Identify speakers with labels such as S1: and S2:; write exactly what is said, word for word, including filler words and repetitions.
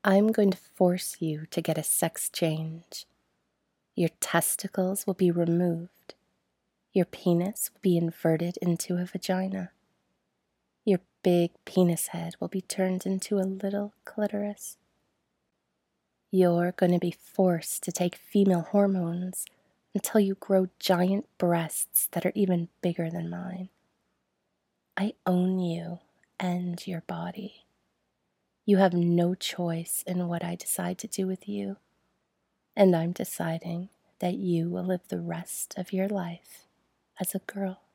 S1: I'm going to force you to get a sex change. Your testicles will be removed. Your penis will be inverted into a vagina. Your big penis head will be turned into a little clitoris. You're going to be forced to take female hormones until you grow giant breasts that are even bigger than mine. I own you and your body. You have no choice in what I decide to do with you, and I'm deciding that you will live the rest of your life as a girl.